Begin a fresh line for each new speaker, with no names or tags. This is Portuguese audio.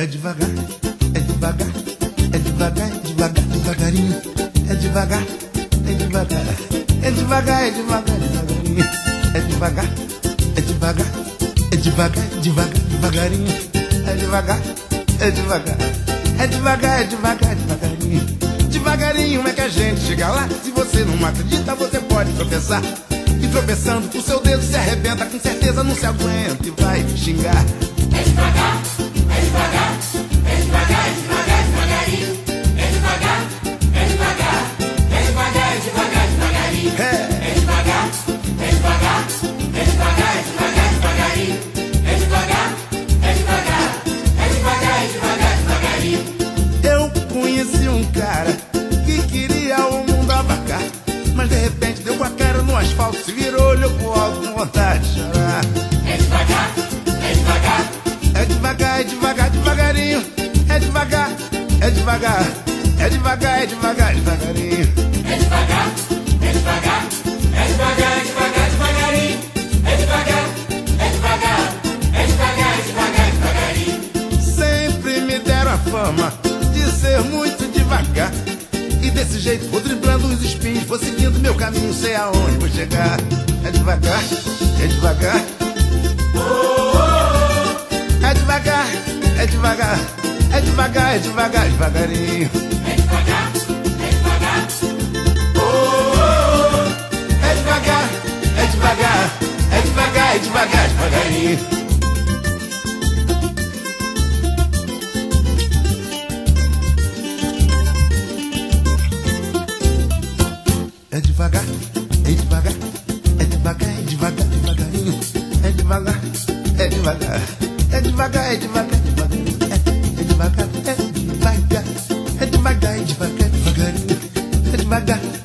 devagar, é devagar, é devagar, é devagar, devagarinho. É devagar, é devagar, é devagar, é devagar, devagarinho. É devagar, é devagar, é devagar, devagar, devagarinho. É devagar, é devagar, é devagar, é devagar, devagarinho. Devagarinho é que a gente chega lá. Se você não acredita, você pode tropeçar. E tropeçando, o seu dedo se arrebenta. Com certeza não se aguenta e vai me xingar.
É devagar, é devagar, é devagar, é devagar, devagarinho. É devagar, é devagar, é devagar, é devagar, devagarinho. É devagar, é devagar, é devagar, é devagar, devagarinho. É devagar, é devagar, é devagar, é devagar, devagarinho.
Eu conheci um cara que queria o mundo abacar, mas de repente deu com a cara no asfalto, se virou, olhou pro alto com vontade de chorar.
É devagar, é devagar,
é devagar, é devagar, devagarinho. É devagar, é devagar, é devagar, é devagar, devagarinho.
é devagar, é devagar, é devagar, é devagar, devagarinho. É devagar, é devagar, é devagar, é devagar, devagarinho.
Sempre me deram a fama de ser muito devagar, e desse jeito vou driblando os espinhos, vou seguindo meu caminho, sei aonde vou chegar. É devagar, é devagar, é devagar, é devagar, é devagar, é devagar, devagarinho.
É devagar, é devagar,
É devagar, é devagar, é devagar, é devagar, devagarinho. É devagar, é devagar, é devagar, é devagar, devagarinho. É devagar, é devagar, é devagar, é devagar, devagarinho. É devagar, é devagar, é devagar, é devagar, devagarinho. É devagar.